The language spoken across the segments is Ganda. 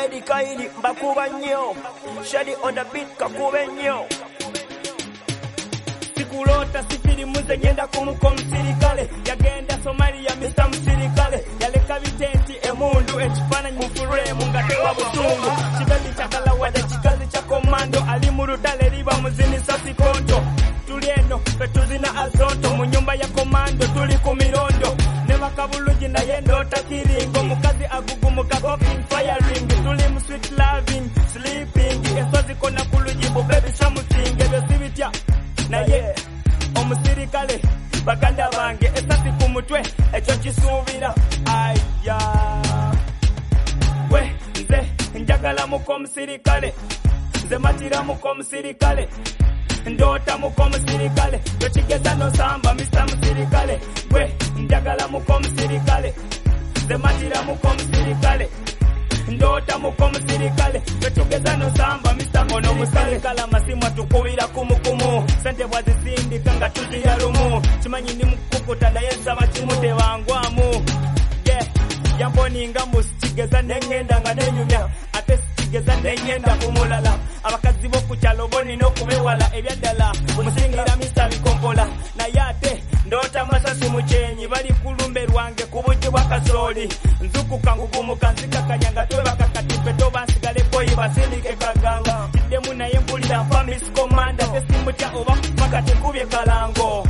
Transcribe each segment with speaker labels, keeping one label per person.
Speaker 1: Eddie Kaidi bakuba nnyo Shady on the beat kakube nnyo Sikulota sifiri muze ngenda kumuko musirikale yagenda Somalia Mr. Musirikale yaleka bitenti emundu ekifaananyi mu frame nga tewa busungu kibebi kyakala wadde kikazi kya komando ali mu ludale liba muzinisa sikonto tuli eno fetuzina azonto mu nyumba ya komando tuli ku mirondo ne bakabulungi naye ndota kiringo mukazi agugumuka cooking firing tuli mu sweet loving sleeping esozi kona kulujibu baby something ebyo sibitya naye omusirikale baganda bange esasi ku mutwe ekyo kisuubira aya we nze njagala muko omusirikale nze matira muko omusirikale ndota muko omusirikale tokigeza nosamba Mr. Musirikale we njagala muko omusirikale nze matira muko omusirikale ndota muko omusirikale tokigeza nosamba Mr. Ono musirikale amasimu atukubira kumukumu sente bwazisindika nga tuzira lumu kimanyi ndi mukukuta naye nsaba kimu tebangwamu yamboninga musikigeza nengenda nga nenyumya ate sikigeza nengenda kumulala abakazi b'okukyalo bonina okubewala ebyaddala musingira Mr. Bikompola naye ate ndota masasi mukyenyi bali kulumbe lwange ku bujji bwa kasooli nzukuka ngugumuka nzikakanya nga twebakakatipe toba nsigaleko yibasindike kaganga kiddemu naye mpulira nfa Miss Commander tesimutya oba paka tekubye kalango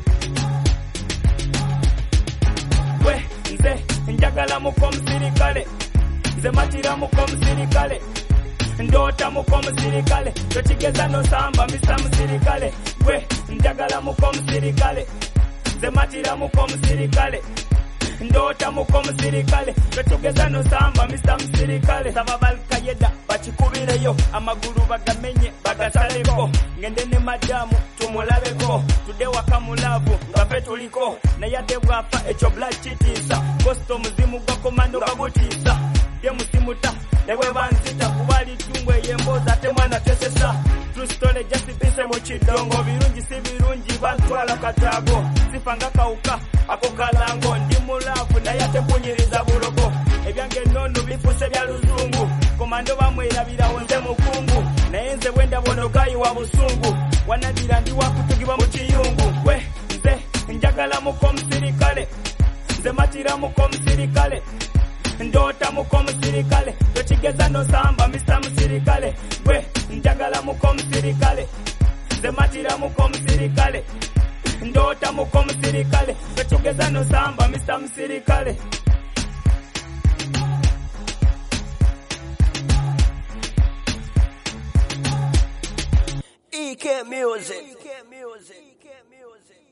Speaker 1: we nze njagala muko omusirikale nze matira muko omusirikale ndota muko omusirikale tokigeza nosamba Mr. Musirikale we njagala muko omusirikale nze matira muko omusirikale ndota muko omusirikale tokigeza nosamba Mr. Musirikale saba balkayeda bakikubireyo amagulu bagamenye bagasaleko ngende ne madamu tumulabeko tudde waka mulavu nga fe tuliko naye ate bwafa ekyo black kitiisa kosto muzimu gwa komando bagutiisa ye musimuta nebwe banzita kubali tungwe yemboza ate mwana tesesa tustole jasipise mu kidongo birungi si birungi bantwala katago sifanga kauka ako kalango ndi mulavu naye ate mpunyiriza bulogo ebyange nono bifuse bya luzungu komando bamwerabirawo nze mukungu naye nze bwenda bonogayi wa busungu wanadira ndi wakutugibwa mu kiyungu we nze njagala muko omusirikale nze matira muko omusirikale ndota muko omusirikale tokigeza nosamba Mr. Musirikale we njagala muko omusirikale nze matira muko omusirikale ndota muko omusirikale tokigeza nosamba Mr. Musirikale EK Music.